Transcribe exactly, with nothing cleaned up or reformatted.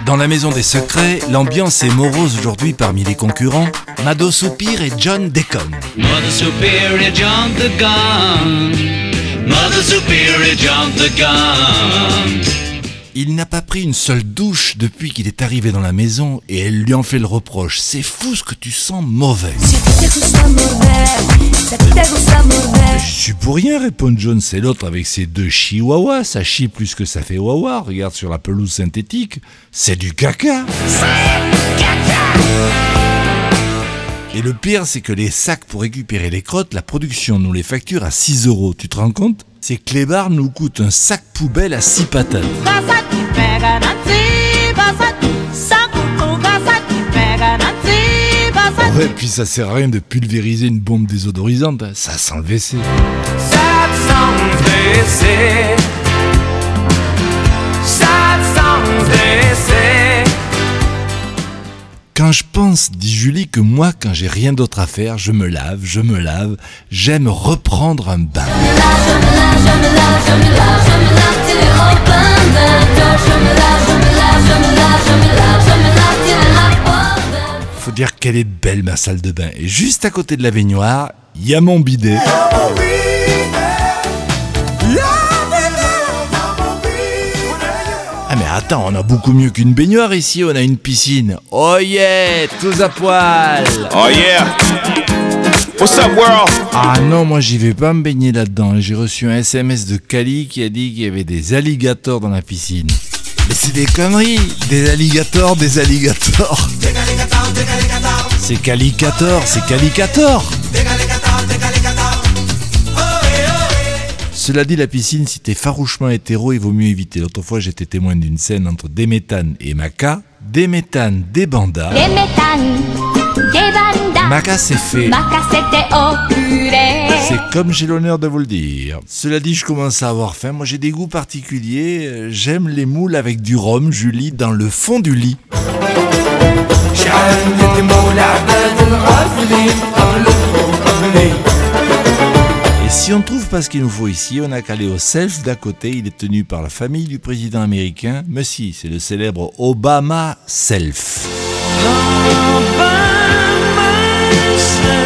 Dans la maison des secrets, l'ambiance est morose aujourd'hui parmi les concurrents. Mado Soupir et John Deacon. Mother Superior John the Gun. Mother Superior John the Gun. Il n'a pas pris une seule douche depuis qu'il est arrivé dans la maison et elle lui en fait le reproche. C'est fou ce que tu sens mauvais. Je suis pour rien, répond John. C'est l'autre avec ses deux chihuahuas. Ça chie plus que ça fait wawa. Regarde sur la pelouse synthétique. C'est du caca. Et le pire, c'est que les sacs pour récupérer les crottes, la production nous les facture à six euros. Tu te rends compte ? Ces clébards nous coûtent un sac poubelle à six patates. Ouais, puis ça sert à rien de pulvériser une bombe désodorisante, ça sent le W C. Ça sent le W C. Ça sent le W C. Quand je pense, dit Julie, que moi, quand j'ai rien d'autre à faire, je me lave, je me lave, j'aime reprendre un bain. Faut dire qu'elle est belle, ma salle de bain. Et juste à côté de la baignoire, il y a mon bidet. Ah mais attends, on a beaucoup mieux qu'une baignoire ici, on a une piscine. Oh yeah, tous à poil. Oh yeah. What's up, world? Ah non, moi j'y vais pas me baigner là-dedans. J'ai reçu un S M S de Cali qui a dit qu'il y avait des alligators dans la piscine. Mais c'est des conneries. Des alligators, des alligators. C'est Calicator, c'est Calicator. Cela dit, la piscine, si t'es farouchement hétéro, il vaut mieux éviter. L'autre fois, j'étais témoin d'une scène entre Demethan et Maka. Demethan débanda. Maka s'est fait. C'est comme j'ai l'honneur de vous le dire. Cela dit, je commence à avoir faim. Moi, j'ai des goûts particuliers. J'aime les moules avec du rhum, Julie, dans le fond du lit. Et si on ne trouve pas ce qu'il nous faut ici, on a qu'à aller au Self d'à côté. Il est tenu par la famille du président américain. Mais si, c'est le célèbre Obama Self. Obama Self.